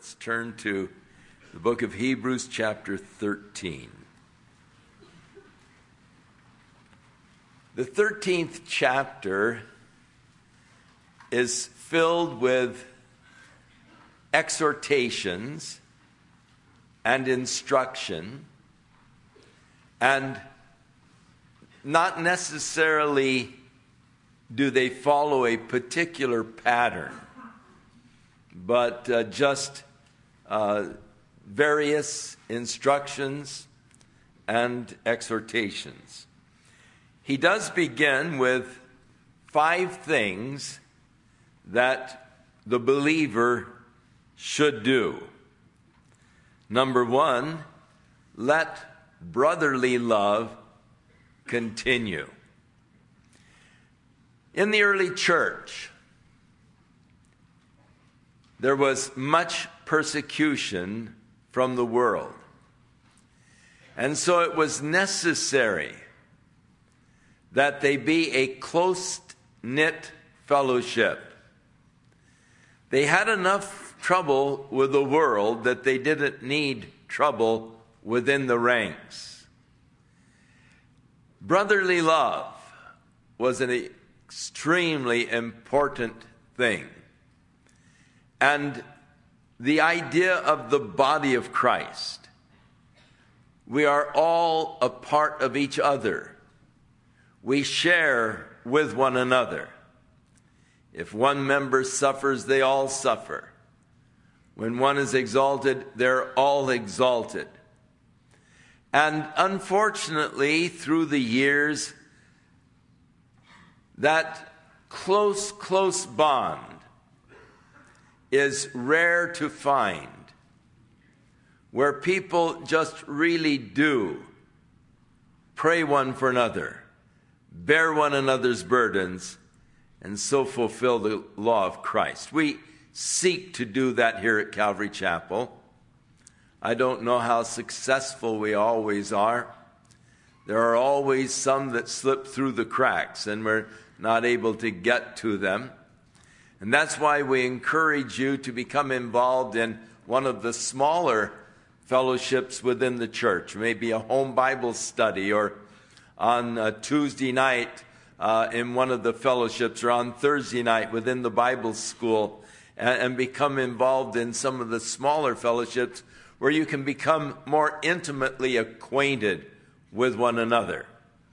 Let's turn to the book of Hebrews chapter 13. The 13th chapter is filled with exhortations and instruction, and not necessarily do they follow a particular pattern, but just various instructions and exhortations. He does begin with 5 things that the believer should do. Number 1, let brotherly love continue. In the early church, there was much persecution from the world. And so it was necessary that they be a close-knit fellowship. They had enough trouble with the world that they didn't need trouble within the ranks. Brotherly love was an extremely important thing. And the idea of the body of Christ, we are all a part of each other. We share with one another. If one member suffers, they all suffer. When one is exalted, they're all exalted. And unfortunately, through the years, that close bond is rare to find, where people just really do pray one for another, bear one another's burdens, and so fulfill the law of Christ. We seek to do that here at Calvary Chapel. I don't know how successful we always are. There are always some that slip through the cracks, and we're not able to get to them. And that's why we encourage you to become involved in one of the smaller fellowships within the church, maybe a home Bible study, or on a Tuesday night in one of the fellowships, or on Thursday night within the Bible school, and become involved in some of the smaller fellowships where you can become more intimately acquainted with one another.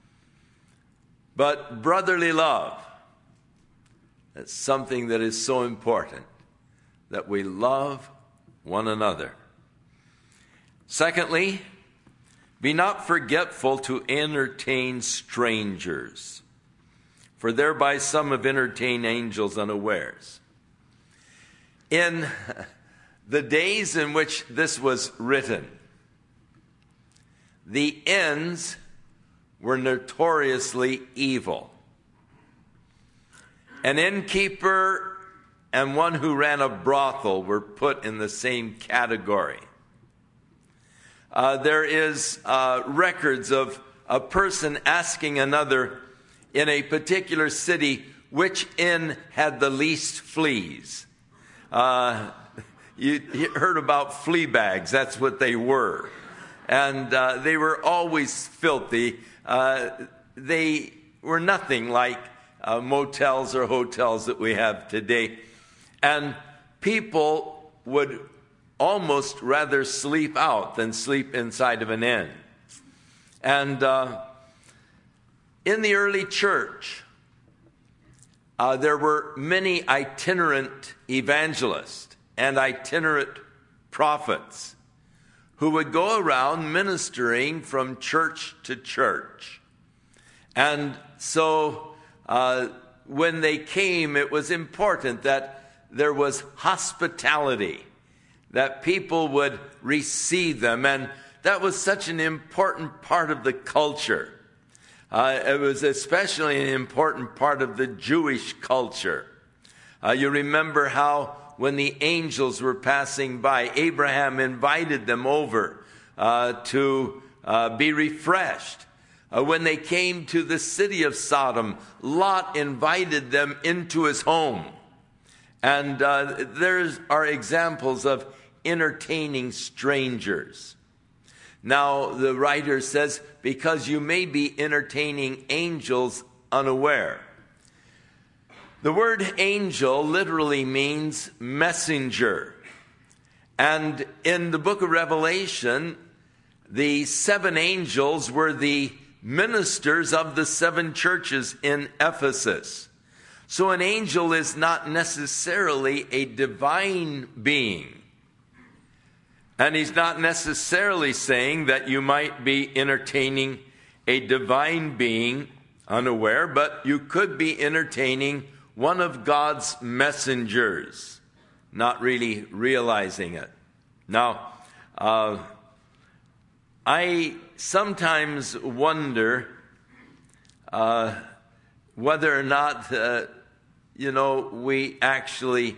But brotherly love, it's something that is so important, that we love one another. Secondly, be not forgetful to entertain strangers, for thereby some have entertained angels unawares. In the days in which this was written, the inns were notoriously evil. An innkeeper and one who ran a brothel were put in the same category. There is records of a person asking another in a particular city which inn had the least fleas. You heard about flea bags. That's what they were. And they were always filthy. They were nothing like motels or hotels that we have today. And people would almost rather sleep out than sleep inside of an inn. And in the early church, there were many itinerant evangelists and itinerant prophets who would go around ministering from church to church. And so when they came, it was important that there was hospitality, that people would receive them. And that was such an important part of the culture. It was especially an important part of the Jewish culture. You remember how when the angels were passing by, Abraham invited them over to be refreshed. When they came to the city of Sodom, Lot invited them into his home. And there are examples of entertaining strangers. Now, the writer says, because you may be entertaining angels unaware. The word angel literally means messenger. And in the book of Revelation, the 7 angels were the ministers of the 7 churches in Ephesus. So an angel is not necessarily a divine being. And he's not necessarily saying that you might be entertaining a divine being unaware, but you could be entertaining one of God's messengers, not really realizing it. Now, I sometimes wonder whether or not, we actually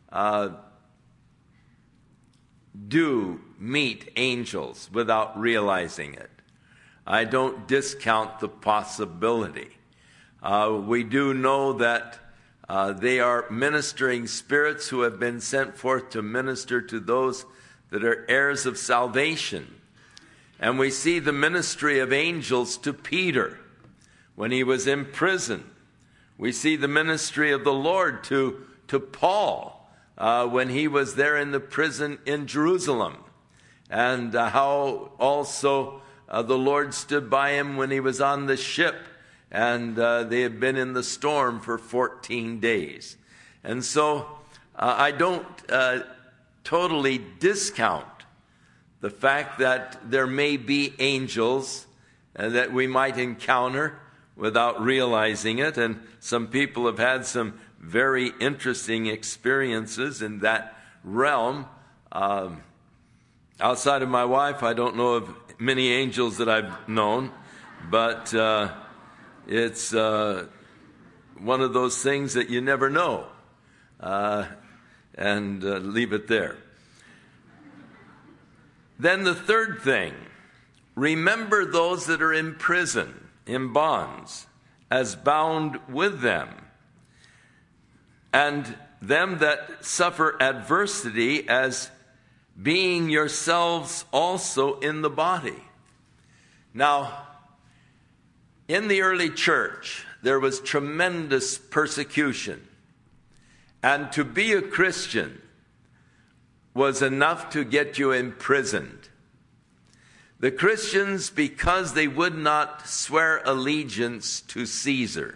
do meet angels without realizing it. I don't discount the possibility. We do know that they are ministering spirits who have been sent forth to minister to those that are heirs of salvation. And we see the ministry of angels to Peter when he was in prison. We see the ministry of the Lord to Paul when he was there in the prison in Jerusalem. And how also the Lord stood by him when he was on the ship and they had been in the storm for 14 days. And so I don't totally discount the fact that there may be angels that we might encounter without realizing it. And some people have had some very interesting experiences in that realm. Outside of my wife, I don't know of many angels that I've known, but it's one of those things that you never know. And leave it there. Then the third thing, remember those that are in prison, in bonds, as bound with them, and them that suffer adversity as being yourselves also in the body. Now, in the early church, there was tremendous persecution. And to be a Christian was enough to get you imprisoned. The Christians, because they would not swear allegiance to Caesar,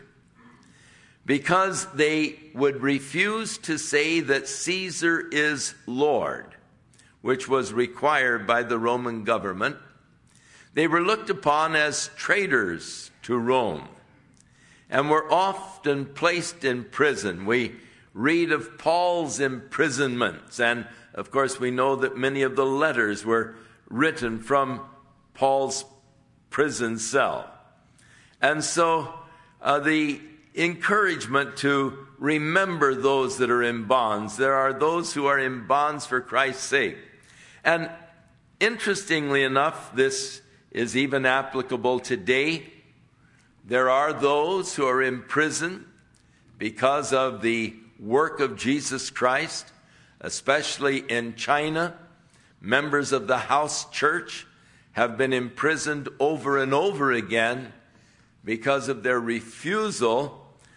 because they would refuse to say that Caesar is Lord, which was required by the Roman government, they were looked upon as traitors to Rome and were often placed in prison. We read of Paul's imprisonments, and of course we know that many of the letters were written from Paul's prison cell. And so the encouragement to remember those that are in bonds. There are those who are in bonds for Christ's sake. And interestingly enough, this is even applicable today. There are those who are in prison because of the work of Jesus Christ, especially in China. Members of the house church have been imprisoned over and over again because of their refusal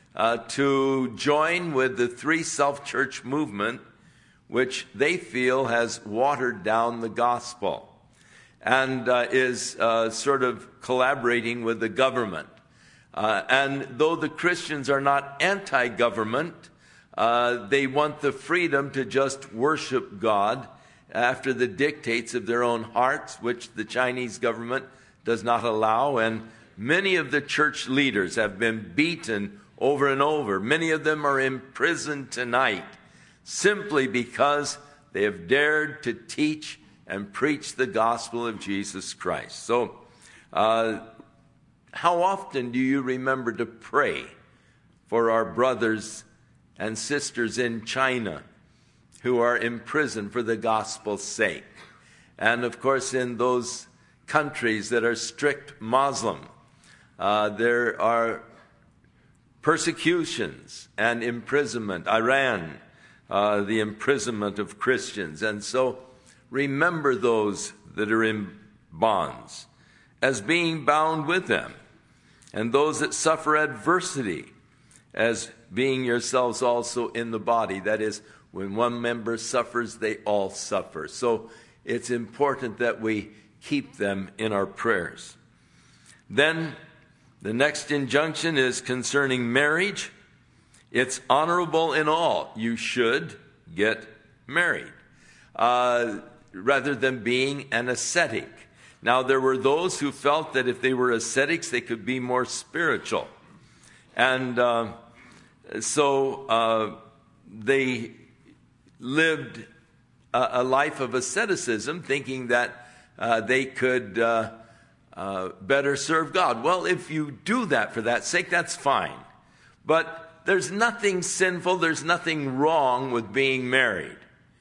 to join with the Three Self-Church movement, which they feel has watered down the gospel and is sort of collaborating with the government. And though the Christians are not anti-government, they want the freedom to just worship God after the dictates of their own hearts, which the Chinese government does not allow. And many of the church leaders have been beaten over and over. Many of them are in prison tonight simply because they have dared to teach and preach the gospel of Jesus Christ. So, how often do you remember to pray for our brothers and sisters in China who are in prison for the gospel's sake? And of course, in those countries that are strict Muslim, there are persecutions and imprisonment. Iran, the imprisonment of Christians. And so remember those that are in bonds as being bound with them, and those that suffer adversity as being yourselves also in the body. That is, when one member suffers, they all suffer. So it's important that we keep them in our prayers. Then the next injunction is concerning marriage. It's honorable in all. You should get married rather than being an ascetic. Now, there were those who felt that if they were ascetics, they could be more spiritual. And so they lived a life of asceticism, thinking that they could better serve God. Well, if you do that for that sake, that's fine. But there's nothing sinful, there's nothing wrong with being married.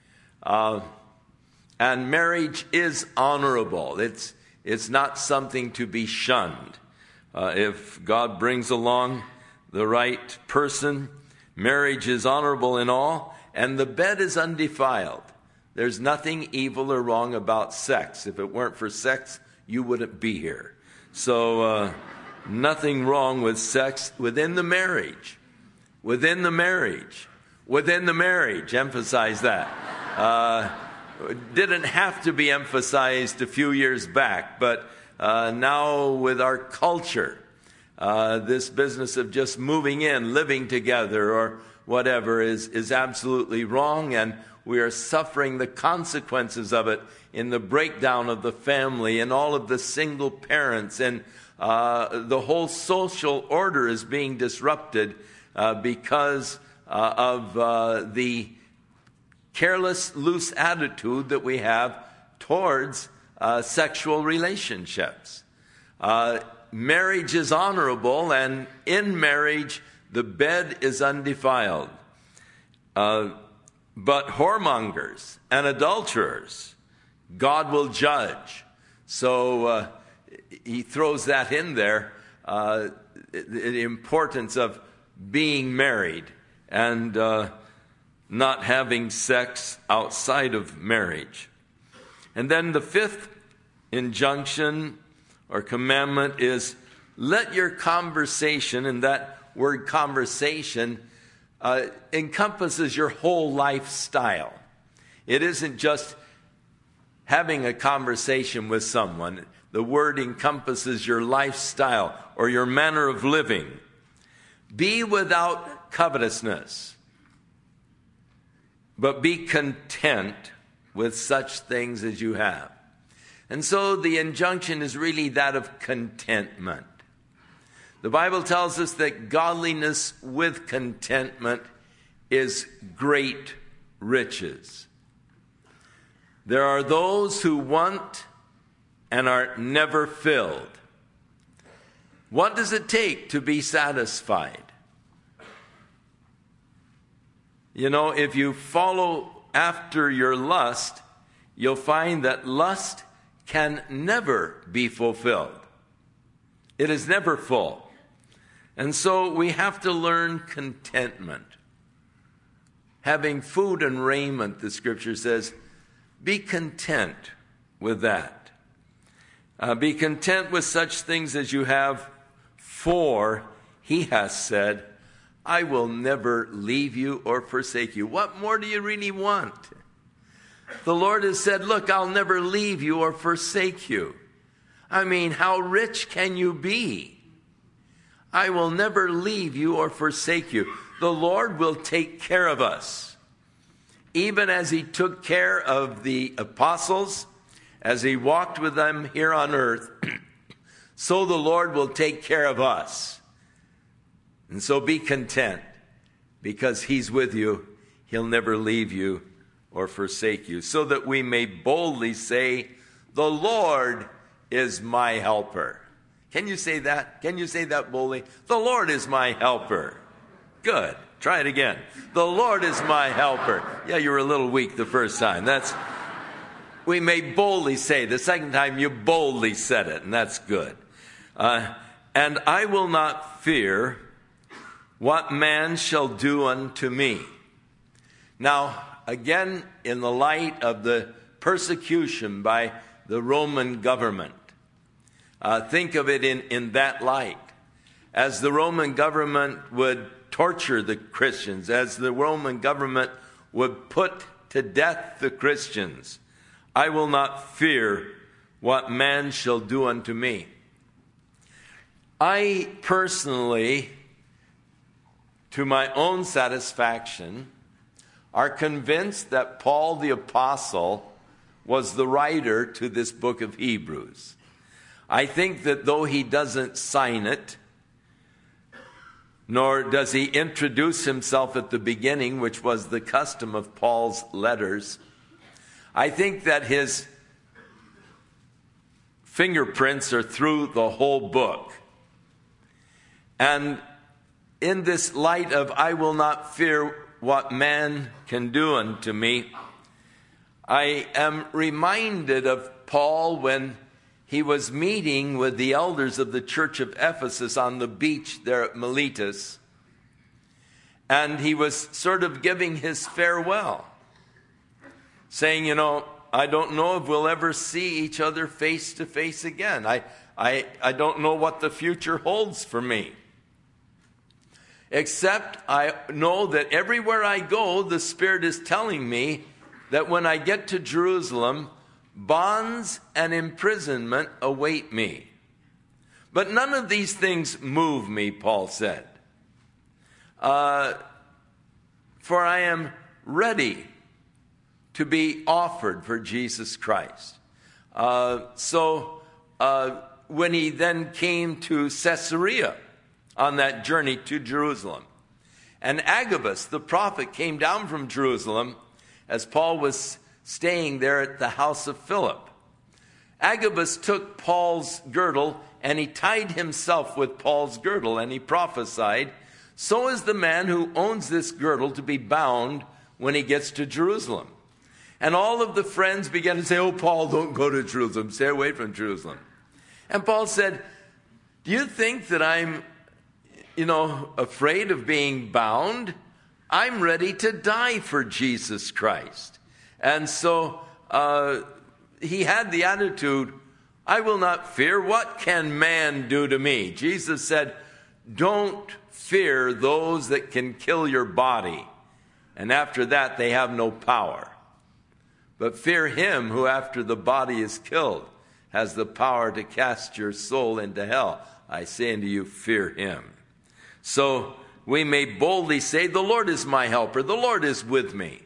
And marriage is honorable. It's not something to be shunned. If God brings along the right person, marriage is honorable in all, and the bed is undefiled. There's nothing evil or wrong about sex. If it weren't for sex, you wouldn't be here. So nothing wrong with sex within the marriage. Within the marriage. Within the marriage. Emphasize that. Didn't have to be emphasized a few years back, but now with our culture, this business of just moving in, living together, or whatever is absolutely wrong, and we are suffering the consequences of it in the breakdown of the family and all of the single parents, and the whole social order is being disrupted because of the careless, loose attitude that we have towards sexual relationships. Marriage is honorable, and in marriage, the bed is undefiled. But whoremongers and adulterers, God will judge. So he throws that in there, the importance of being married and not having sex outside of marriage. And then the fifth injunction or commandment is, let your conversation, and that word conversation encompasses your whole lifestyle. It isn't just having a conversation with someone. The word encompasses your lifestyle or your manner of living. Be without covetousness, but be content with such things as you have. And so the injunction is really that of contentment. The Bible tells us that godliness with contentment is great riches. There are those who want and are never filled. What does it take to be satisfied? You know, if you follow after your lust, you'll find that lust can never be fulfilled. It is never full. And so we have to learn contentment. Having food and raiment, the scripture says, be content with that. Be content with such things as you have, for he has said, I will never leave you or forsake you. What more do you really want? The Lord has said, look, I'll never leave you or forsake you. I mean, how rich can you be? I will never leave you or forsake you. The Lord will take care of us. Even as he took care of the apostles, as he walked with them here on earth, so the Lord will take care of us. And so be content, because he's with you. He'll never leave you or forsake you, so that we may boldly say, the Lord is my helper. Can you say that? Can you say that boldly? The Lord is my helper. Good. Try it again. The Lord is my helper. Yeah, you were a little weak the first time. We may boldly say. The second time you boldly said it, and that's good. And I will not fear what man shall do unto me. Now, again, in the light of the persecution by the Roman government. Think of it in that light. As the Roman government would torture the Christians, as the Roman government would put to death the Christians, I will not fear what man shall do unto me. I personally, to my own satisfaction, are convinced that Paul the Apostle was the writer to this book of Hebrews. I think that though he doesn't sign it, nor does he introduce himself at the beginning, which was the custom of Paul's letters, I think that his fingerprints are through the whole book. And in this light of I will not fear what man can do unto me, I am reminded of Paul when he was meeting with the elders of the church of Ephesus on the beach there at Miletus. And he was sort of giving his farewell, saying, I don't know if we'll ever see each other face to face again. I don't know what the future holds for me. Except I know that everywhere I go, the Spirit is telling me that when I get to Jerusalem, bonds and imprisonment await me. But none of these things move me, Paul said. For I am ready to be offered for Jesus Christ. So when he then came to Caesarea on that journey to Jerusalem, and Agabus, the prophet, came down from Jerusalem as Paul was staying there at the house of Philip. Agabus took Paul's girdle and he tied himself with Paul's girdle, and he prophesied, so is the man who owns this girdle to be bound when he gets to Jerusalem. And all of the friends began to say, oh, Paul, don't go to Jerusalem. Stay away from Jerusalem. And Paul said, do you think that I'm, afraid of being bound? I'm ready to die for Jesus Christ. And so he had the attitude, I will not fear. What can man do to me? Jesus said, don't fear those that can kill your body, and after that they have no power. But fear him who after the body is killed has the power to cast your soul into hell. I say unto you, fear him. So we may boldly say, the Lord is my helper. The Lord is with me.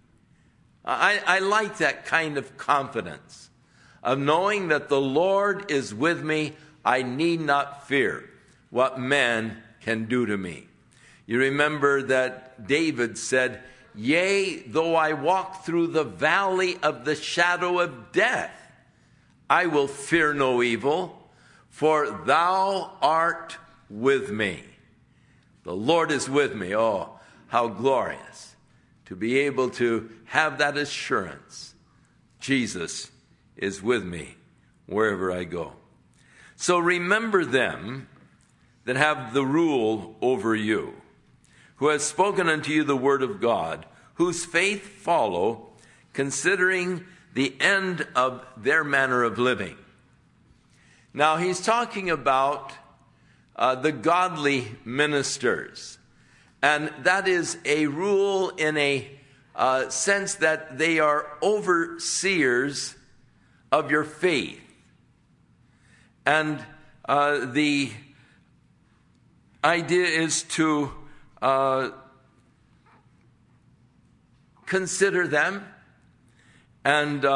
I like that kind of confidence of knowing that the Lord is with me. I need not fear what men can do to me. You remember that David said, yea, though I walk through the valley of the shadow of death, I will fear no evil, for thou art with me. The Lord is with me. Oh, how glorious to be able to have that assurance. Jesus is with me wherever I go. So remember them that have the rule over you, who has spoken unto you the word of God, whose faith follow, considering the end of their manner of living. Now he's talking about the godly ministers. And that is a rule in a sense that they are overseers of your faith. And the idea is to consider them, and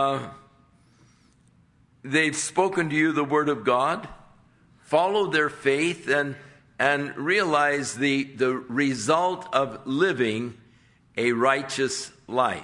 they've spoken to you the word of God. Follow their faith and realize the result of living a righteous life.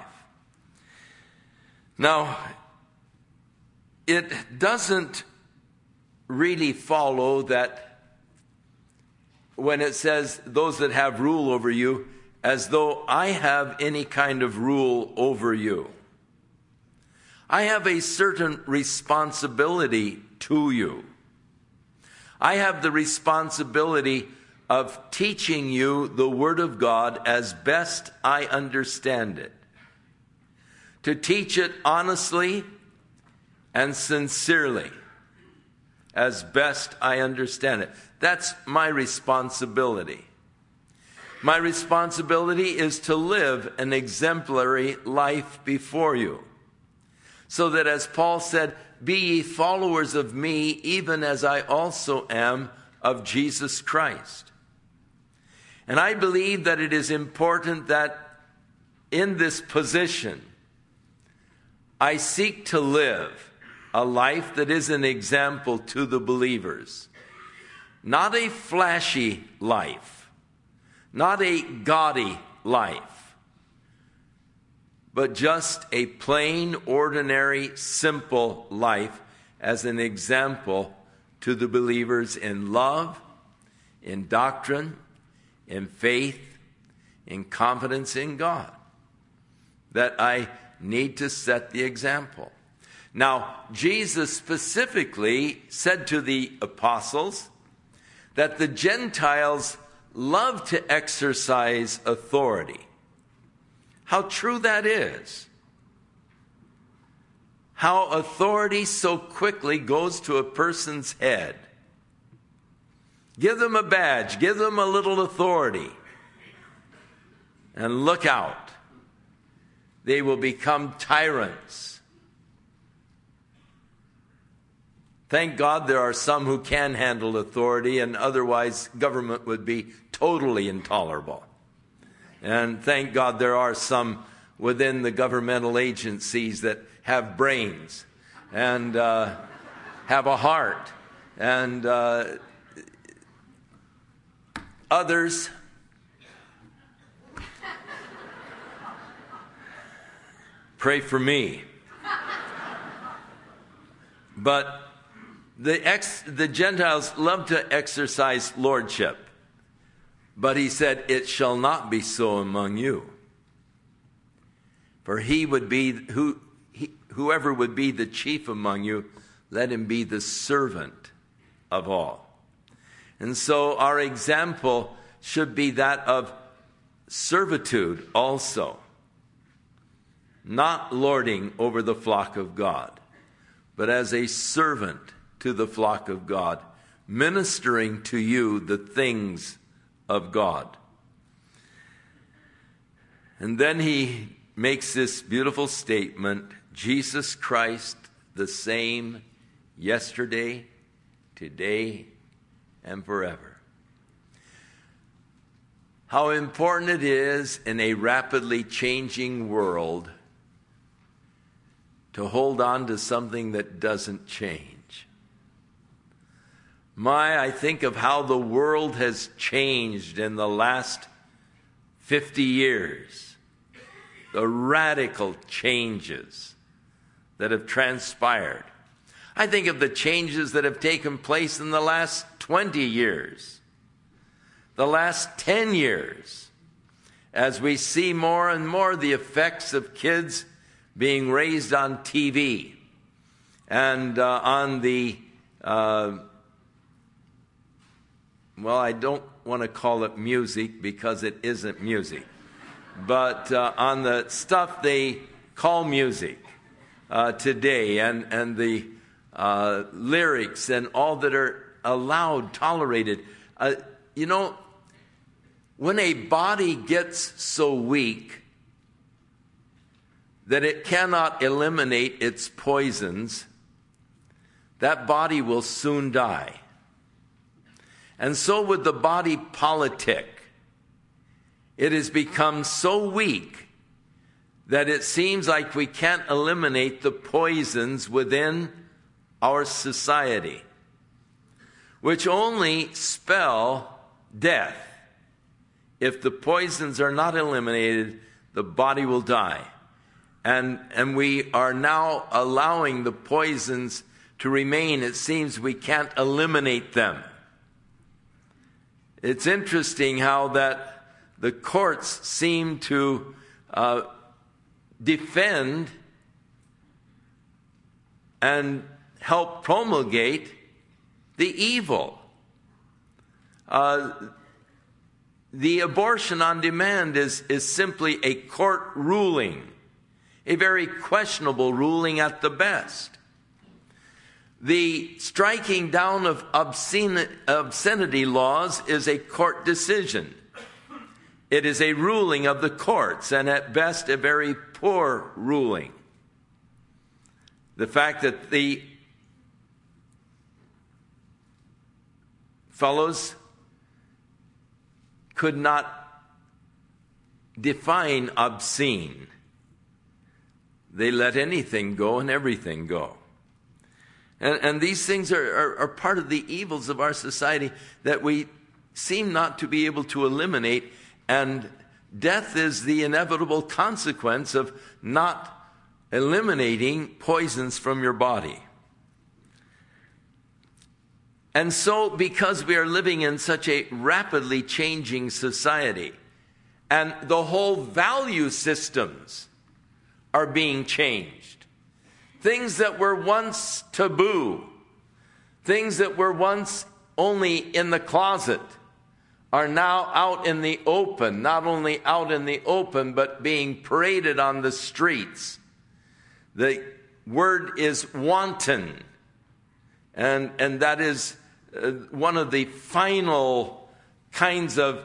Now, it doesn't really follow that when it says those that have rule over you, as though I have any kind of rule over you. I have a certain responsibility to you. I have the responsibility of teaching you the Word of God as best I understand it. to teach it honestly and sincerely, as best I understand it. That's my responsibility. My responsibility is to live an exemplary life before you, so that, as Paul said, be ye followers of me, even as I also am of Jesus Christ. And I believe that it is important that in this position, I seek to live a life that is an example to the believers. Not a flashy life, not a gaudy life, but just a plain, ordinary, simple life as an example to the believers in love, in doctrine, in faith, in confidence in God. That I need to set the example. Now, Jesus specifically said to the apostles that the Gentiles love to exercise authority. How true that is. How authority so quickly goes to a person's head. Give them a badge, give them a little authority, and look out. They will become tyrants. Thank God there are some who can handle authority, and otherwise government would be totally intolerable. And thank God there are some within the governmental agencies that have brains and have a heart, and others pray for me. But the Gentiles love to exercise lordship. But he said, it shall not be so among you. For whoever would be the chief among you, let him be the servant of all. And so our example should be that of servitude also. Not lording over the flock of God, but as a servant to the flock of God, ministering to you the things of God. And then he makes this beautiful statement, Jesus Christ the same yesterday, today, and forever. How important it is in a rapidly changing world to hold on to something that doesn't change. I think of how the world has changed in the last 50 years. The radical changes that have transpired. I think of the changes that have taken place in the last 20 years. The last 10 years. As we see more and more the effects of kids being raised on TV and on the, I don't want to call it music because it isn't music, but on the stuff they call music today, and the lyrics and all that are allowed, tolerated. When a body gets so weak that it cannot eliminate its poisons, that body will soon die. And so with the body politic, it has become so weak that it seems like we can't eliminate the poisons within our society, which only spell death. If the poisons are not eliminated, the body will die. And we are now allowing the poisons to remain. It seems we can't eliminate them. It's interesting how that the courts seem to defend and help promulgate the evil. The abortion on demand is simply a court ruling. a very questionable ruling at the best. The striking down of obscenity laws is a court decision. It is a ruling of the courts, and at best a very poor ruling. The fact that the fellows could not define obscene. They let anything go and everything go. And these things are part of the evils of our society that we seem not to be able to eliminate. And death is the inevitable consequence of not eliminating poisons from your body. And so, because we are living in such a rapidly changing society, and the whole value systems are being changed, things that were once taboo, things that were once only in the closet, are now out in the open, not only out in the open, but being paraded on the streets. The word is wanton, and that is one of the final kinds of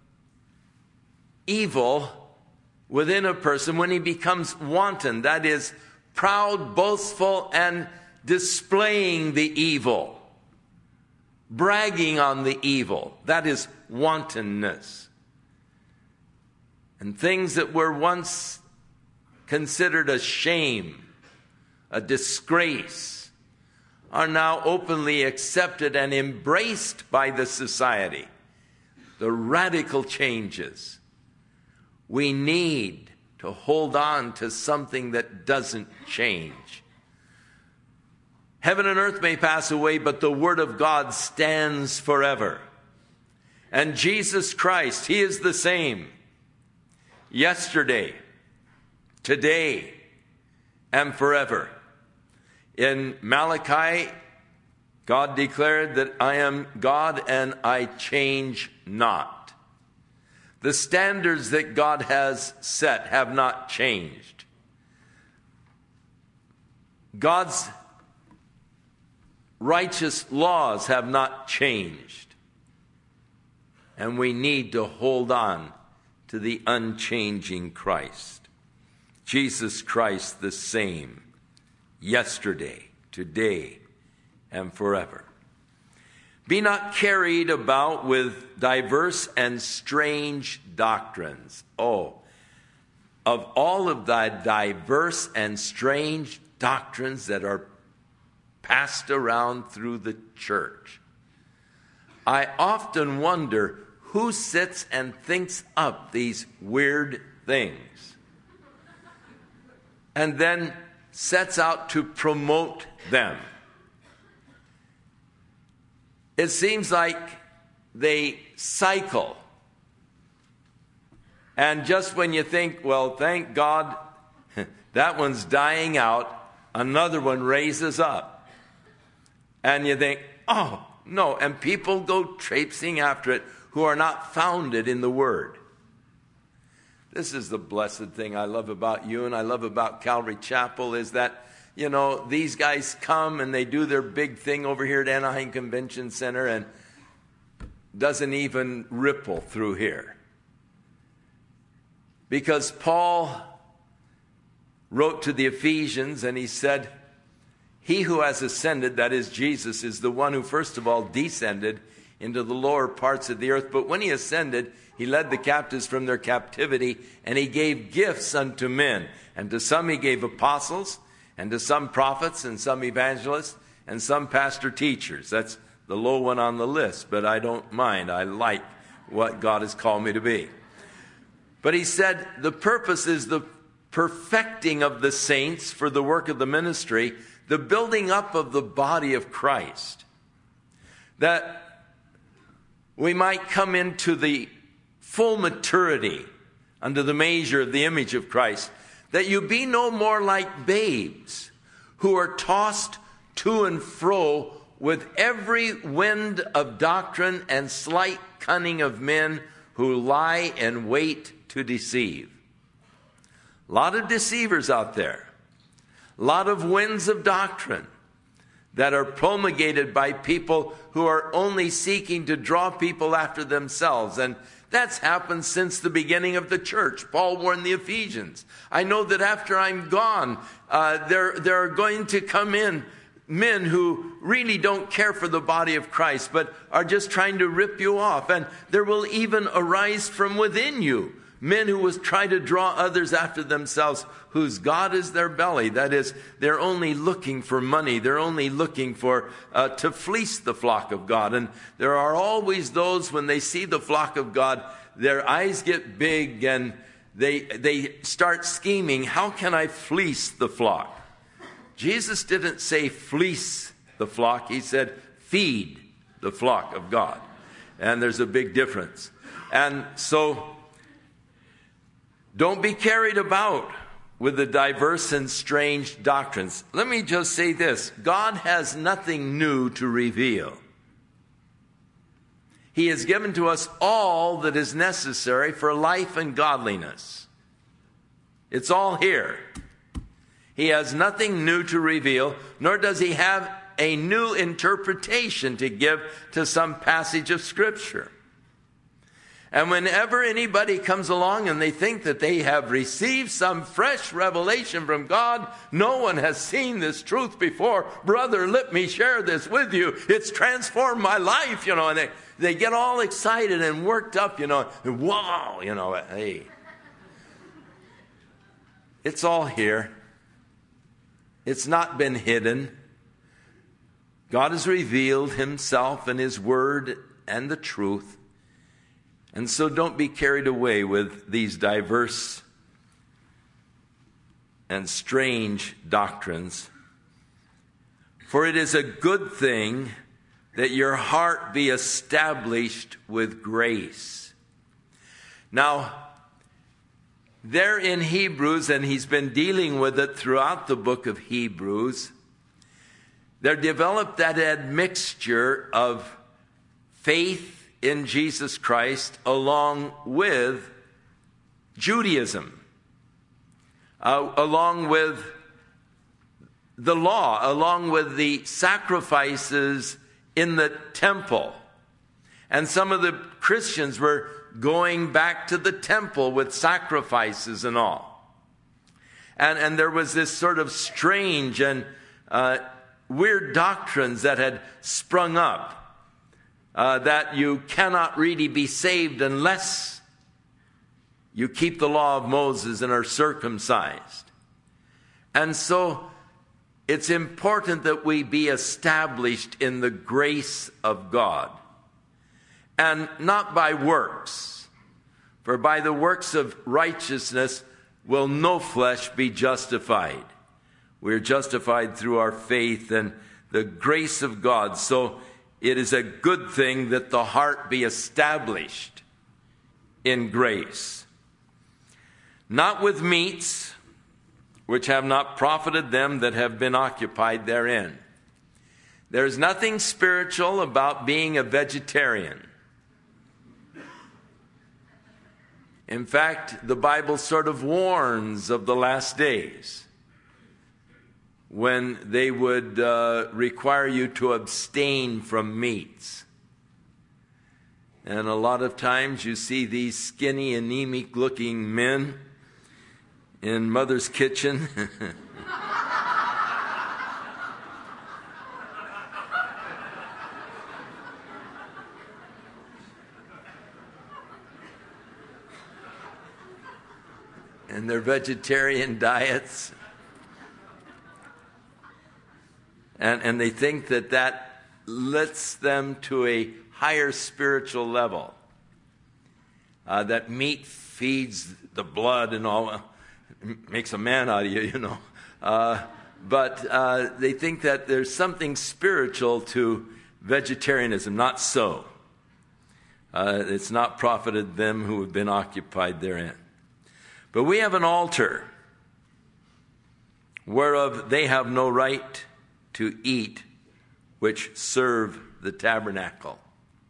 evil within a person when he becomes wanton. That is proud, boastful, and displaying the evil, bragging on the evil. That is wantonness. And things that were once considered a shame, a disgrace, are now openly accepted and embraced by the society. The radical changes. We need to hold on to something that doesn't change. Heaven and earth may pass away, but the Word of God stands forever. And Jesus Christ, He is the same yesterday, today, and forever. In Malachi, God declared that I am God and I change not. The standards that God has set have not changed. God's righteous laws have not changed. And we need to hold on to the unchanging Christ. Jesus Christ the same, yesterday, today, and forever. Be not carried about with diverse and strange doctrines. Oh, of all of the diverse and strange doctrines that are passed around through the church, I often wonder who sits and thinks up these weird things and then sets out to promote them. It seems like they cycle. And just when you think, well, thank God, that one's dying out, another one raises up. And you think, oh, no. And people go traipsing after it who are not founded in the Word. This is the blessed thing I love about you and I love about Calvary Chapel is that, you know, these guys come and they do their big thing over here at Anaheim Convention Center and doesn't even ripple through here. Because Paul wrote to the Ephesians and he said, he who has ascended, that is Jesus, is the one who first of all descended into the lower parts of the earth. But when he ascended, he led the captives from their captivity, and he gave gifts unto men. And to some he gave apostles, and to some prophets, and some evangelists, and some pastor teachers. That's the low one on the list, but I don't mind. I like what God has called me to be. But he said the purpose is the perfecting of the saints for the work of the ministry, the building up of the body of Christ, that we might come into the full maturity under the measure of the image of Christ, that you be no more like babes who are tossed to and fro with every wind of doctrine and slight cunning of men who lie and wait to deceive. A lot of deceivers out there. A lot of winds of doctrine that are promulgated by people who are only seeking to draw people after themselves. And that's happened since the beginning of the church. Paul warned the Ephesians. I know that after I'm gone, there are going to come in men who really don't care for the body of Christ, but are just trying to rip you off. And there will even arise from within you men who will try to draw others after themselves, whose God is their belly. That is, they're only looking for money. They're only looking for to fleece the flock of God. And there are always those, when they see the flock of God, their eyes get big and they start scheming. How can I fleece the flock? Jesus didn't say fleece the flock. He said feed the flock of God. And there's a big difference. And so don't be carried about with the diverse and strange doctrines. Let me just say this. God has nothing new to reveal. He has given to us all that is necessary for life and godliness. It's all here. He has nothing new to reveal, nor does he have a new interpretation to give to some passage of Scripture. And whenever anybody comes along and they think that they have received some fresh revelation from God, no one has seen this truth before. Brother, let me share this with you. It's transformed my life, and they get all excited and worked up, and wow, hey. It's all here. It's not been hidden. God has revealed himself and his word and the truth. And so don't be carried away with these diverse and strange doctrines. For it is a good thing that your heart be established with grace. Now, there in Hebrews, and he's been dealing with it throughout the book of Hebrews, there developed that admixture of faith in Jesus Christ along with Judaism, along with the law, along with the sacrifices in the temple. And some of the Christians were going back to the temple with sacrifices and all. And there was this sort of strange and weird doctrines that had sprung up. That you cannot really be saved unless you keep the law of Moses and are circumcised. And so it's important that we be established in the grace of God, and not by works. For by the works of righteousness will no flesh be justified. We are justified through our faith and the grace of God. So it is a good thing that the heart be established in grace. Not with meats, which have not profited them that have been occupied therein. There is nothing spiritual about being a vegetarian. In fact, the Bible sort of warns of the last days, when they would require you to abstain from meats. And a lot of times you see these skinny, anemic-looking men in Mother's Kitchen. And their vegetarian diets. And they think that lifts them to a higher spiritual level. That meat feeds the blood and all, makes a man out of you, But they think that there's something spiritual to vegetarianism. Not so. It's not profited them who have been occupied therein. But we have an altar whereof they have no right to eat, which serve the tabernacle.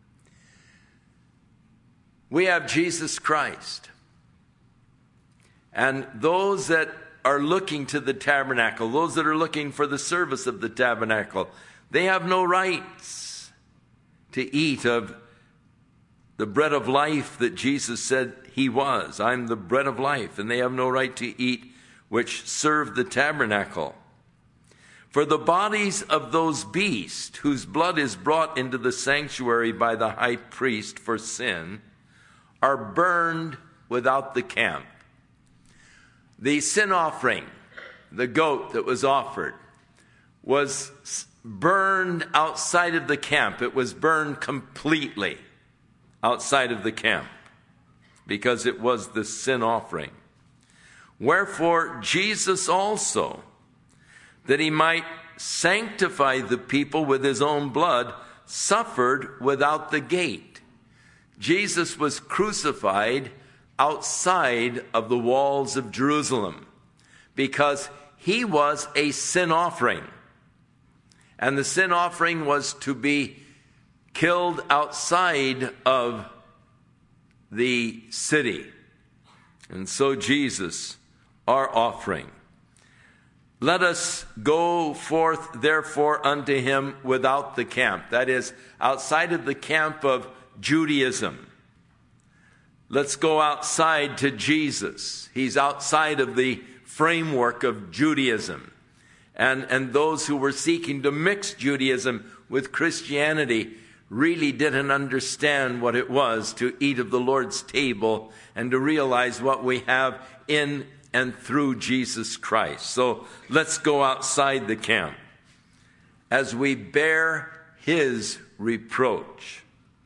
We have Jesus Christ. And those that are looking to the tabernacle, those that are looking for the service of the tabernacle, they have no rights to eat of the bread of life that Jesus said he was. I'm the bread of life. And they have no right to eat which serve the tabernacle. For the bodies of those beasts whose blood is brought into the sanctuary by the high priest for sin are burned without the camp. The sin offering, the goat that was offered, was burned outside of the camp. It was burned completely outside of the camp because it was the sin offering. Wherefore Jesus also, that he might sanctify the people with his own blood, suffered without the gate. Jesus was crucified outside of the walls of Jerusalem because he was a sin offering. And the sin offering was to be killed outside of the city. And so Jesus, our offering. Let us go forth therefore unto him without the camp. That is, outside of the camp of Judaism. Let's go outside to Jesus. He's outside of the framework of Judaism. And those who were seeking to mix Judaism with Christianity really didn't understand what it was to eat of the Lord's table and to realize what we have in and through Jesus Christ. So let's go outside the camp as we bear his reproach.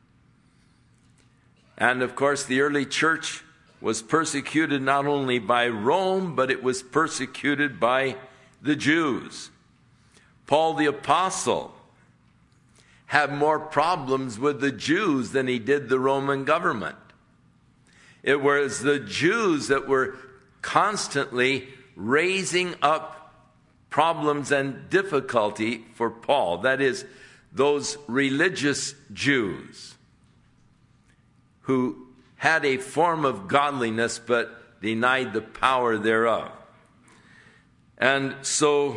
And of course, the early church was persecuted not only by Rome, but it was persecuted by the Jews. Paul the Apostle had more problems with the Jews than he did the Roman government. It was the Jews that were constantly raising up problems and difficulty for Paul. That is, those religious Jews who had a form of godliness but denied the power thereof. And so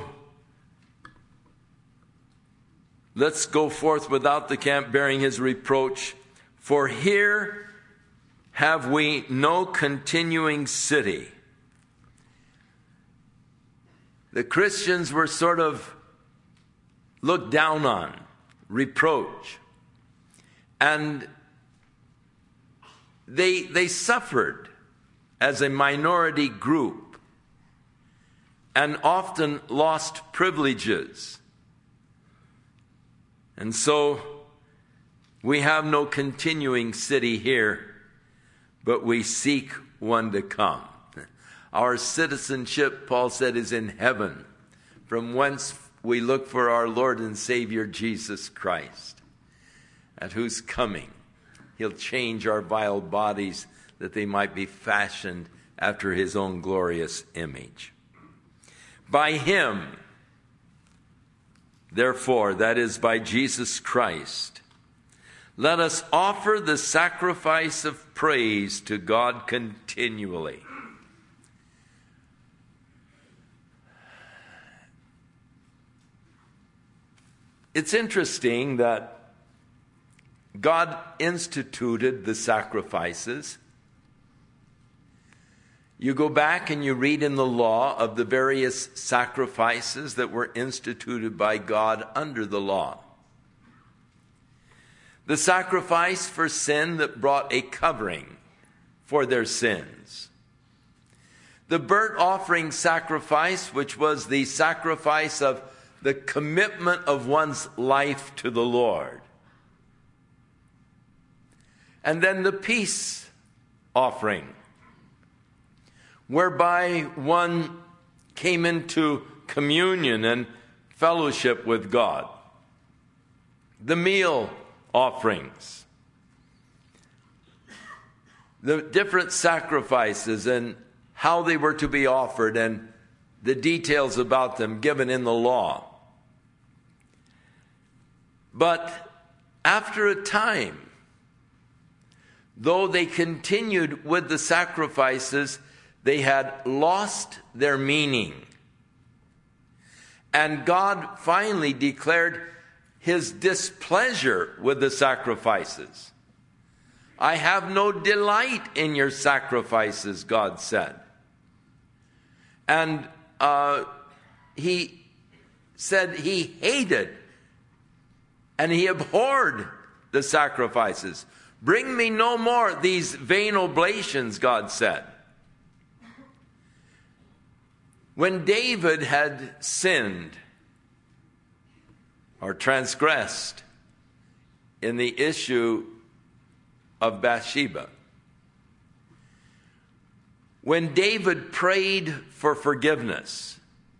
let's go forth without the camp bearing his reproach. For here have we no continuing city. The Christians were sort of looked down on, reproach. And they suffered as a minority group and often lost privileges. And so we have no continuing city here, but we seek one to come. Our citizenship, Paul said, is in heaven, from whence we look for our Lord and Savior Jesus Christ, at whose coming he'll change our vile bodies that they might be fashioned after his own glorious image. By him, therefore, that is by Jesus Christ, let us offer the sacrifice of praise to God continually. It's interesting that God instituted the sacrifices. You go back and you read in the law of the various sacrifices that were instituted by God under the law. The sacrifice for sin that brought a covering for their sins. The burnt offering sacrifice, which was the sacrifice of the commitment of one's life to the Lord. And then the peace offering, whereby one came into communion and fellowship with God. The meal offerings, the different sacrifices and how they were to be offered and the details about them given in the law. But after a time, though they continued with the sacrifices, They had lost their meaning. And God finally declared his displeasure with the sacrifices. I have no delight in your sacrifices, God said. And he said he hated and he abhorred the sacrifices. Bring me no more these vain oblations, God said. When David had sinned or transgressed in the issue of Bathsheba, when David prayed for forgiveness,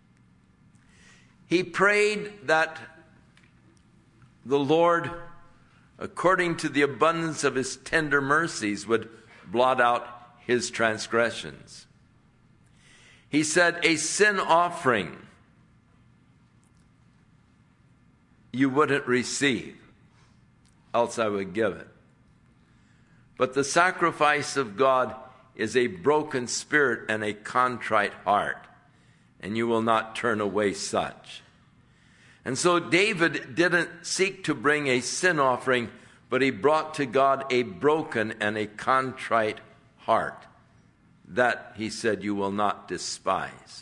he prayed that the Lord, according to the abundance of his tender mercies, would blot out his transgressions. He said, a sin offering you wouldn't receive, else I would give it. But the sacrifice of God is a broken spirit and a contrite heart, and you will not turn away such. And so David didn't seek to bring a sin offering, but he brought to God a broken and a contrite heart. That, he said, you will not despise.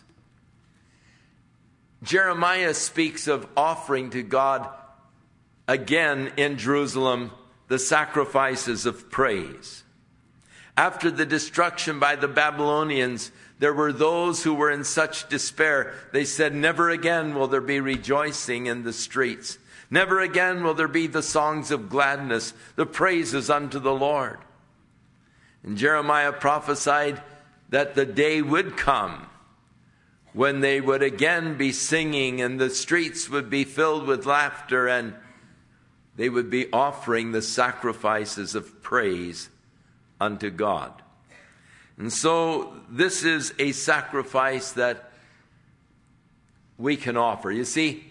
Jeremiah speaks of offering to God again in Jerusalem the sacrifices of praise. After the destruction by the Babylonians, there were those who were in such despair. They said, never again will there be rejoicing in the streets. Never again will there be the songs of gladness, the praises unto the Lord. And Jeremiah prophesied that the day would come when they would again be singing and the streets would be filled with laughter and they would be offering the sacrifices of praise unto God. And so this is a sacrifice that we can offer. You see,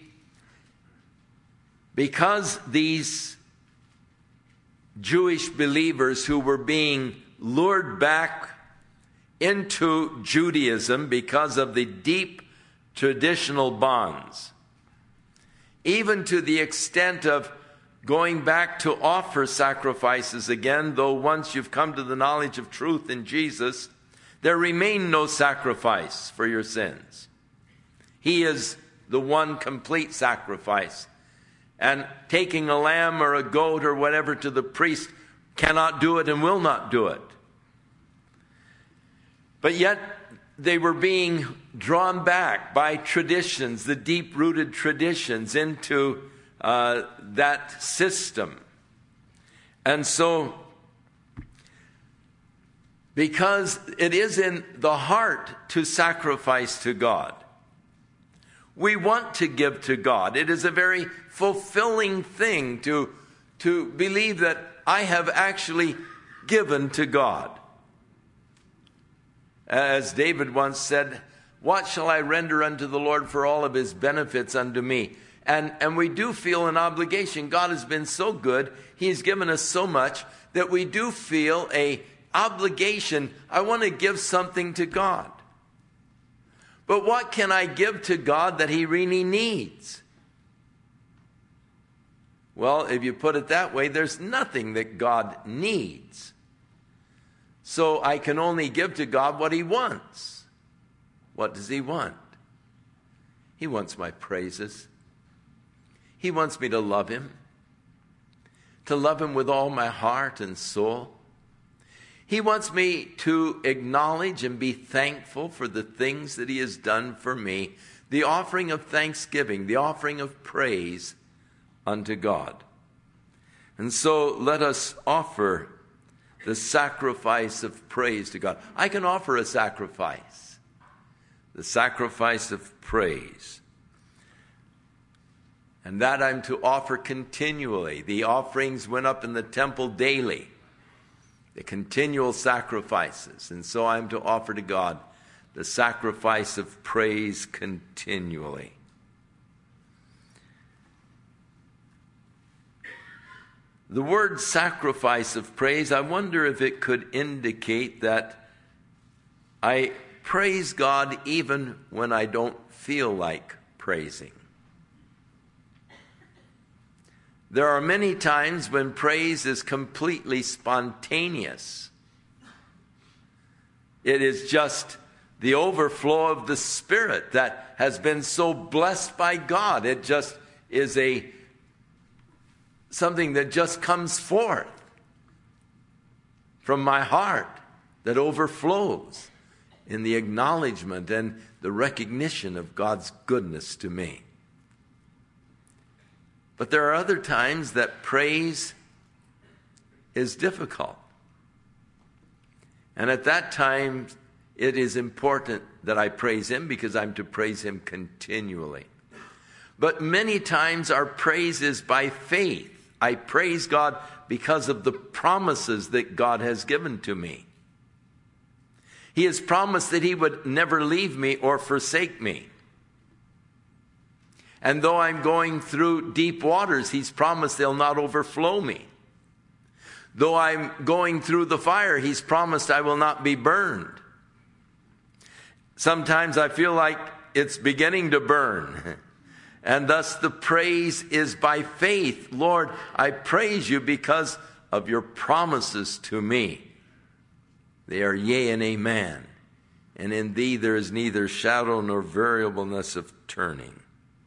because these Jewish believers who were being lured back into Judaism because of the deep traditional bonds, even to the extent of going back to offer sacrifices again, though once you've come to the knowledge of truth in Jesus, there remain no sacrifice for your sins. He is the one complete sacrifice. And taking a lamb or a goat or whatever to the priest cannot do it and will not do it. But yet they were being drawn back by traditions, the deep-rooted traditions, into that system. And so, because it is in the heart to sacrifice to God, we want to give to God. It is a very fulfilling thing to believe that I have actually given to God. As David once said, what shall I render unto the Lord for all of his benefits unto me? And we do feel an obligation. God has been so good. He's given us so much that we do feel an obligation. I want to give something to God. But what can I give to God that he really needs? Well, if you put it that way, there's nothing that God needs. So I can only give to God what he wants. What does he want? He wants my praises. He wants me to love him with all my heart and soul. He wants me to acknowledge and be thankful for the things that he has done for me. The offering of thanksgiving, the offering of praise unto God. And so let us offer the sacrifice of praise to God. I can offer a sacrifice, the sacrifice of praise. And that I'm to offer continually. The offerings went up in the temple daily, the continual sacrifices. And so I'm to offer to God the sacrifice of praise continually. The word sacrifice of praise, I wonder if it could indicate that I praise God even when I don't feel like praising. There are many times when praise is completely spontaneous. It is just the overflow of the Spirit that has been so blessed by God. It just is something that just comes forth from my heart, that overflows in the acknowledgement and the recognition of God's goodness to me. But there are other times that praise is difficult. And at that time, it is important that I praise Him because I'm to praise Him continually. But many times our praise is by faith. I praise God because of the promises that God has given to me. He has promised that He would never leave me or forsake me. And though I'm going through deep waters, He's promised they'll not overflow me. Though I'm going through the fire, He's promised I will not be burned. Sometimes I feel like it's beginning to burn. And thus the praise is by faith. Lord, I praise You because of Your promises to me. They are yea and amen. And in Thee there is neither shadow nor variableness of turning.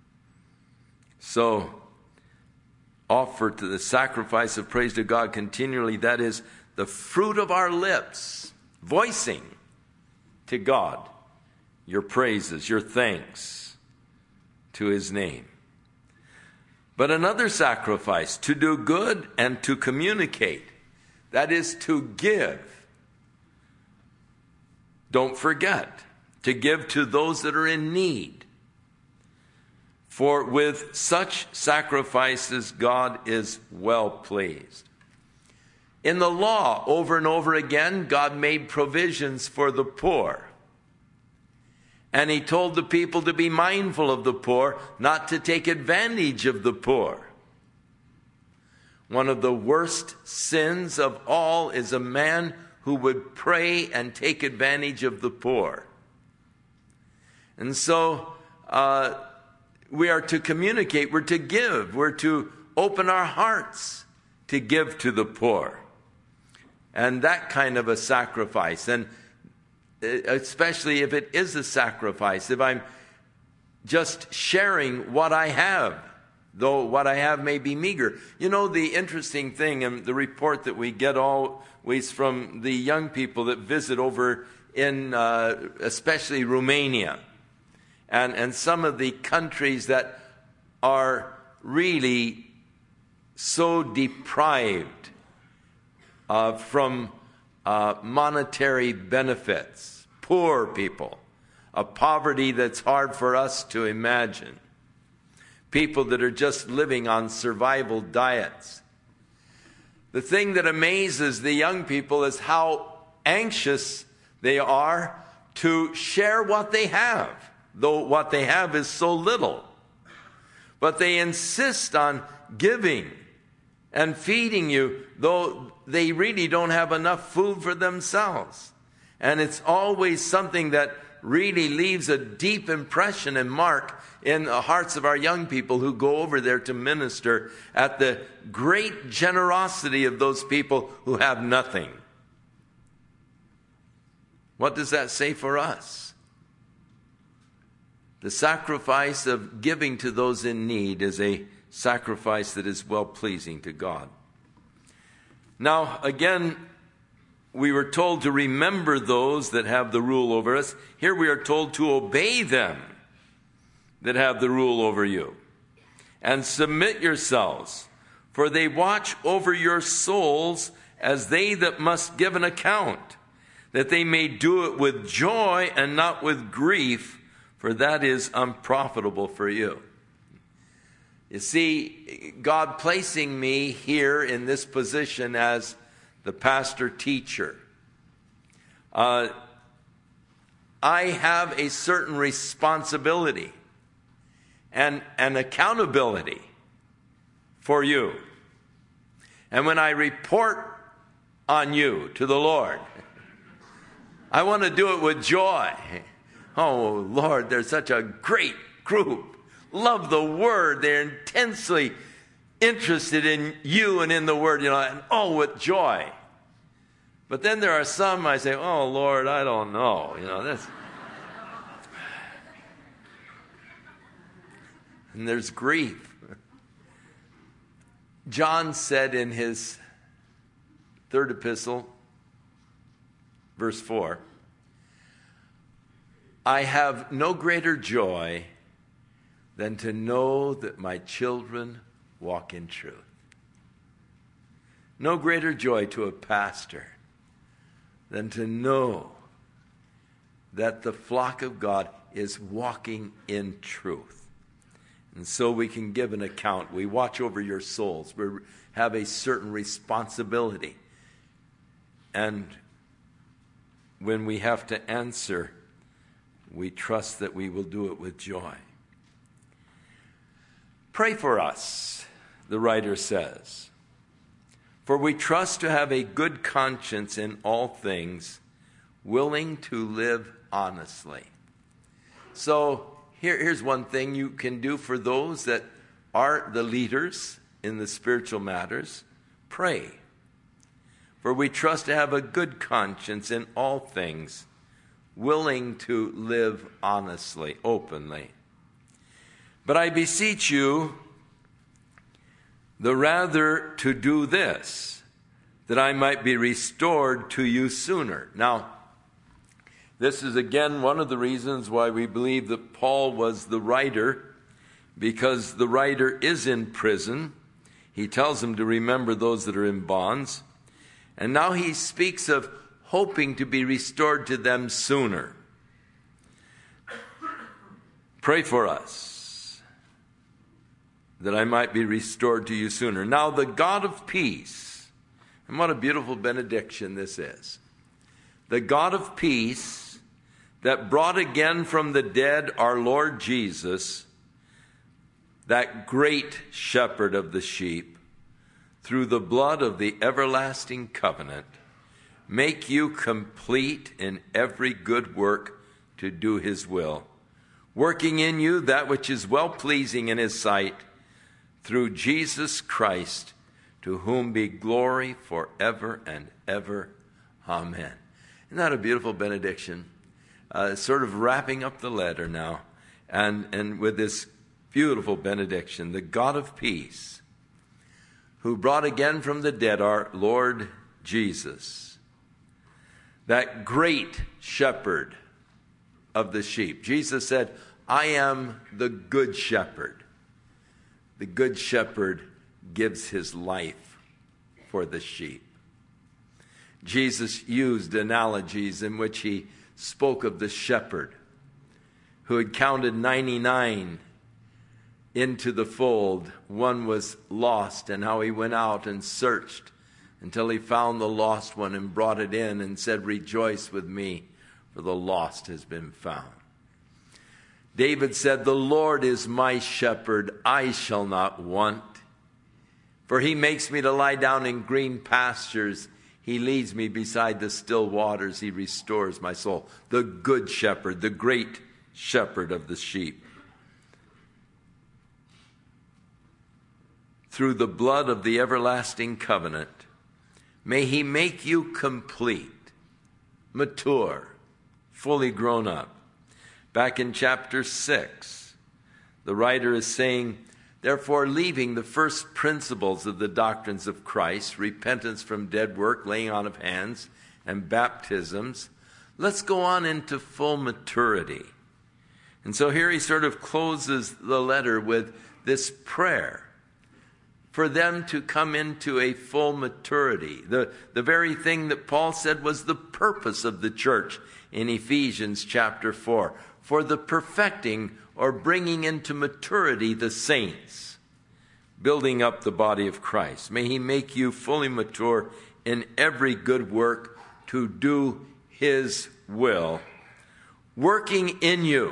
So, offer to the sacrifice of praise to God continually. That is the fruit of our lips, voicing to God Your praises, Your thanks to His name. But another sacrifice, to do good and to communicate. That is to give. Don't forget to give to those that are in need. For with such sacrifices, God is well pleased. In the law, over and over again, God made provisions for the poor. And He told the people to be mindful of the poor, not to take advantage of the poor. One of the worst sins of all is a man who would pray and take advantage of the poor. And so, we are to communicate, we're to give, we're to open our hearts to give to the poor. And that kind of a sacrifice, and especially if it is a sacrifice, if I'm just sharing what I have, though what I have may be meager. You know, the interesting thing, and the report that we get always from the young people that visit over in especially Romania, and some of the countries that are really so deprived from monetary benefits, poor people, a poverty that's hard for us to imagine, people that are just living on survival diets. The thing that amazes the young people is how anxious they are to share what they have, though what they have is so little. But they insist on giving and feeding you, though they really don't have enough food for themselves. And it's always something that really leaves a deep impression and mark in the hearts of our young people who go over there to minister at the great generosity of those people who have nothing. What does that say for us? The sacrifice of giving to those in need is a sacrifice that is well-pleasing to God. Now, again, we were told to remember those that have the rule over us. Here we are told to obey them that have the rule over you. And submit yourselves, for they watch over your souls as they that must give an account, that they may do it with joy and not with grief, for that is unprofitable for you. You see, God placing me here in this position as the pastor-teacher, I have a certain responsibility and an accountability for you. And when I report on you to the Lord, I want to do it with joy. Oh, Lord, they're such a great group. Love the Word. They're intensely interested in you and in the Word, and with joy. But then there are some I say, oh, Lord, I don't know. That's... And there's grief. John said in his 3rd epistle, verse 4, I have no greater joy than to know that my children walk in truth. No greater joy to a pastor than to know that the flock of God is walking in truth. And so we can give an account. We watch over your souls. We have a certain responsibility. And when we have to answer, we trust that we will do it with joy. Pray for us, the writer says, for we trust to have a good conscience in all things, willing to live honestly. So here's one thing you can do for those that are the leaders in the spiritual matters. Pray. For we trust to have a good conscience in all things, willing to live honestly, openly. But I beseech you, the rather to do this, that I might be restored to you sooner. Now, this is again one of the reasons why we believe that Paul was the writer, because the writer is in prison. He tells them to remember those that are in bonds. And now he speaks of hoping to be restored to them sooner. Pray for us, that I might be restored to you sooner. Now the God of peace, and what a beautiful benediction this is. The God of peace that brought again from the dead our Lord Jesus, that great shepherd of the sheep, through the blood of the everlasting covenant, make you complete in every good work to do his will, working in you that which is well-pleasing in his sight, through Jesus Christ, to whom be glory forever and ever. Amen. Isn't that a beautiful benediction? Sort of wrapping up the letter now, and with this beautiful benediction, the God of peace, who brought again from the dead our Lord Jesus, that great shepherd of the sheep. Jesus said, I am the good shepherd. The good shepherd gives his life for the sheep. Jesus used analogies in which he spoke of the shepherd who had counted 99 into the fold. One was lost, and how he went out and searched until he found the lost one and brought it in and said, rejoice with me, for the lost has been found. David said, the Lord is my shepherd, I shall not want. For he makes me to lie down in green pastures. He leads me beside the still waters. He restores my soul. The good shepherd, the great shepherd of the sheep. Through the blood of the everlasting covenant, may he make you complete, mature, fully grown up. Back in chapter 6, the writer is saying, therefore, leaving the first principles of the doctrines of Christ, repentance from dead work, laying on of hands, and baptisms, let's go on into full maturity. And so here he sort of closes the letter with this prayer for them to come into a full maturity. The very thing that Paul said was the purpose of the church in Ephesians chapter 4, for the perfecting or bringing into maturity the saints, building up the body of Christ. May he make you fully mature in every good work to do his will, working in you.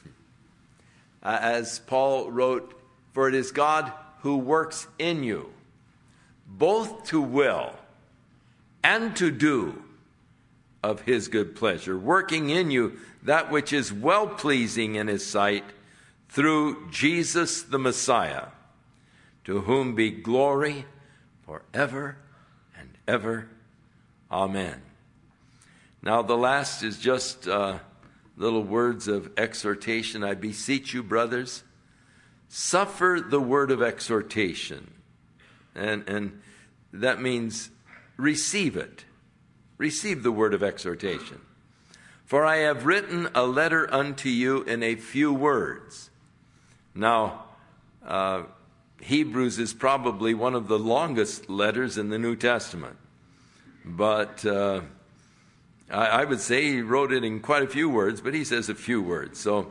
As Paul wrote, for it is God who works in you, both to will and to do of his good pleasure, working in you that which is well-pleasing in his sight, through Jesus the Messiah, to whom be glory forever and ever. Amen. Now the last is just little words of exhortation. I beseech you, brothers, suffer the word of exhortation. And that means receive it. Receive the word of exhortation. For I have written a letter unto you in a few words. Now, Hebrews is probably one of the longest letters in the New Testament. But I would say he wrote it in quite a few words, but he says a few words. So,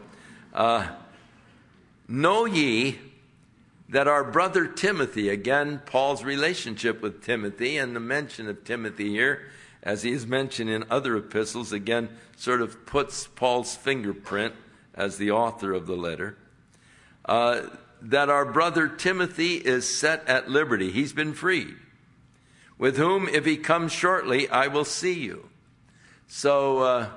know ye that our brother Timothy, again, Paul's relationship with Timothy, and the mention of Timothy here, as he is mentioned in other epistles, again, sort of puts Paul's fingerprint as the author of the letter, that our brother Timothy is set at liberty. He's been freed. With whom, if he comes shortly, I will see you. So,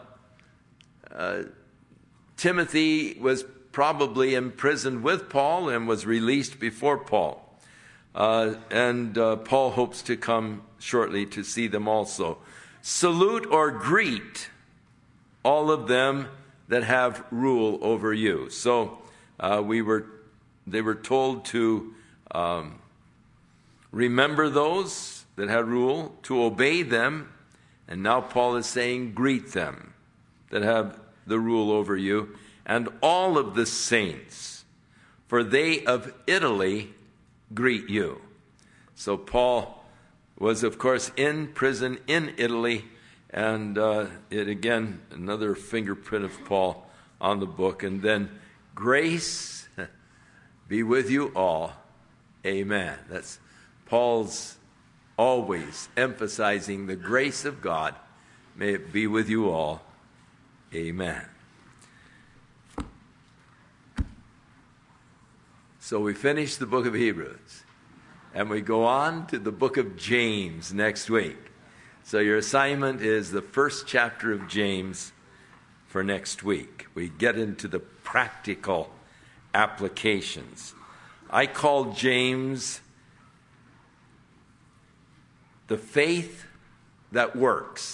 Timothy was probably imprisoned with Paul and was released before Paul. And Paul hopes to come shortly to see them also. Salute or greet all of them that have rule over you. So they were told to remember those that had rule, to obey them. And now Paul is saying, greet them that have the rule over you, and all of the saints, for they of Italy greet you. So Paul was, of course, in prison in Italy, and it again, another fingerprint of Paul on the book. And then, grace be with you all. Amen. That's Paul's always emphasizing the grace of God. May it be with you all. Amen. So we finish the book of Hebrews, and we go on to the book of James next week. So your assignment is the first chapter of James for next week. We get into the practical applications. I call James the faith that works.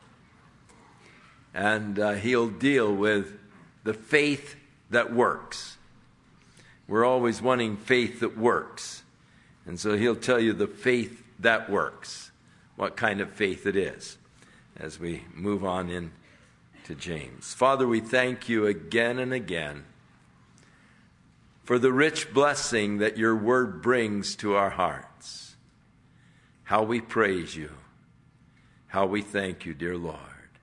And he'll deal with the faith that works. We're always wanting faith that works. And so he'll tell you the faith that works, what kind of faith it is, as we move on into James. Father, we thank you again and again for the rich blessing that your word brings to our hearts. How we praise you. How we thank you, dear Lord.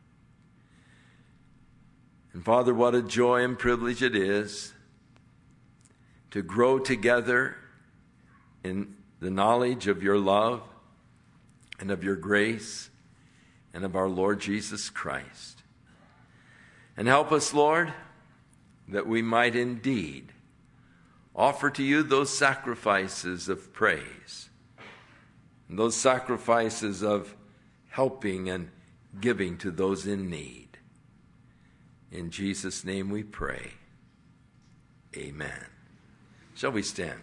And Father, what a joy and privilege it is to grow together in the knowledge of your love and of your grace and of our Lord Jesus Christ. And help us, Lord, that we might indeed offer to you those sacrifices of praise, and those sacrifices of helping and giving to those in need. In Jesus' name we pray. Amen. Shall we stand?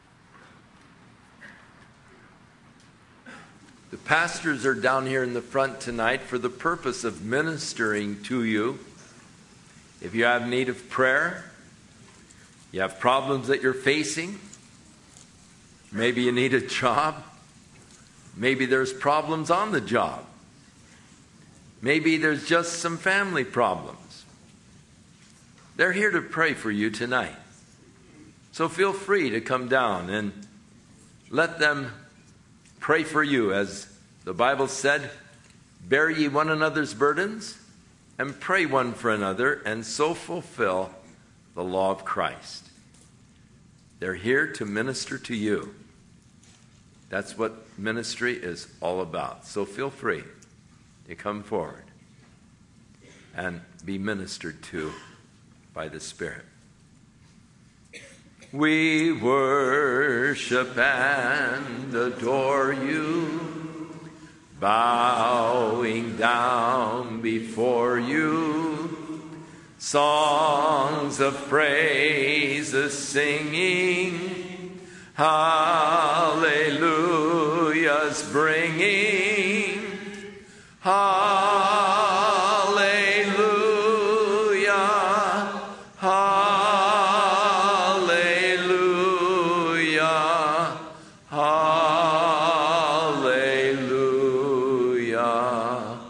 The pastors are down here in the front tonight for the purpose of ministering to you. If you have need of prayer, you have problems that you're facing, maybe you need a job, maybe there's problems on the job, maybe there's just some family problems. They're here to pray for you tonight. So feel free to come down and let them pray for you. As the Bible said, bear ye one another's burdens and pray one for another, and so fulfill the law of Christ. They're here to minister to you. That's what ministry is all about. So feel free to come forward and be ministered to by the Spirit. We worship and adore you, bowing down before you, songs of praises singing, hallelujahs bringing, hallelujah, hallelujah, hallelujah,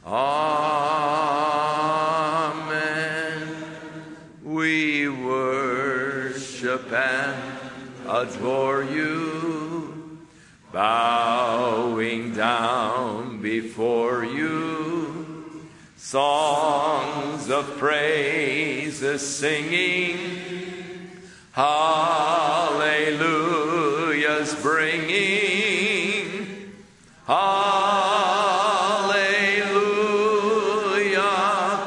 amen. We worship and adore you, bowing down before you, songs of praises singing, hallelujahs bringing, hallelujah,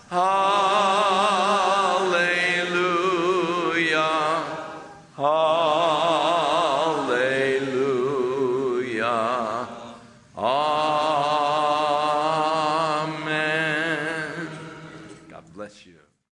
hallelujah, hallelujah, amen. God bless you.